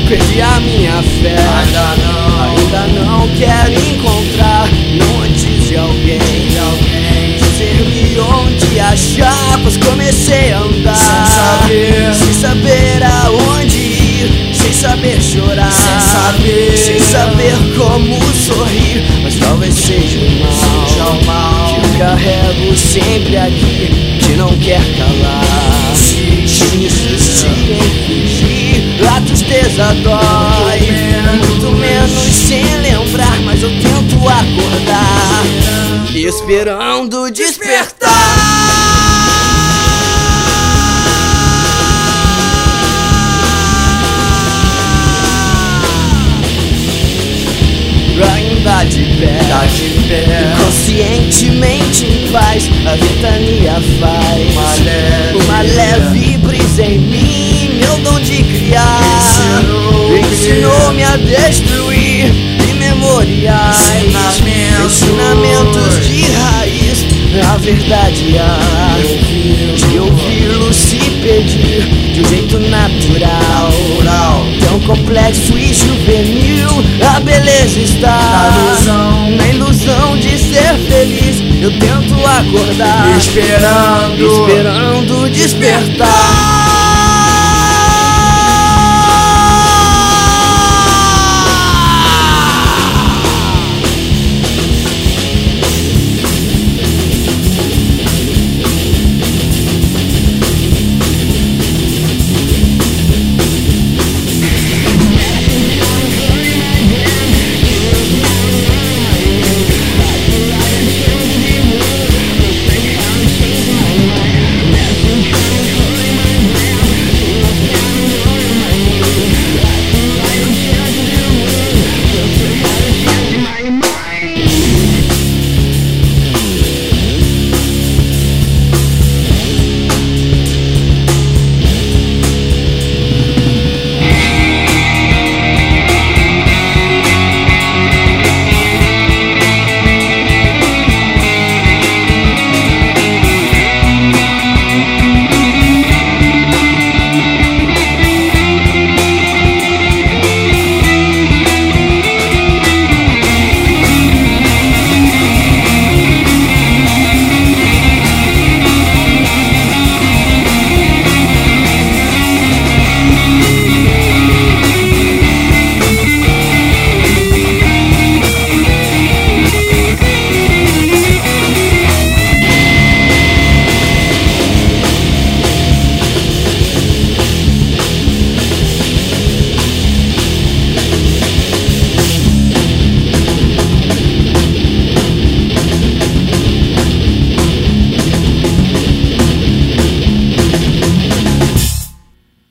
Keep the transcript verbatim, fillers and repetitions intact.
perdi a minha fé. Ainda não, ainda não quero encontrar, não antes de alguém, de alguém dizer-me onde achar, pois comecei a andar sem saber, sem saber aonde ir, sem saber chorar, sem saber, sem saber como sorrir, mas talvez seja o mal, seja o mal que eu carrego sempre aqui, que não quer calar. Se insistir em fingir, a tristeza dói, muito menos sem lembrar, mas eu tento acordar, esperando despertar. Ainda de pé, tá de pé, conscientemente em paz, a ventania faz uma leve, uma leve brisa em mim, meu dom de criar ensinou-me ensinou-me a destruir memoriais, ensinamentos, ensinamentos de raiz, a verdade há de ouvi-lo se pedir de um jeito natural, natural, tão complexo e juvenil. A beleza está na ilusão, na ilusão de ser feliz. Eu tento acordar, esperando, esperando despertar.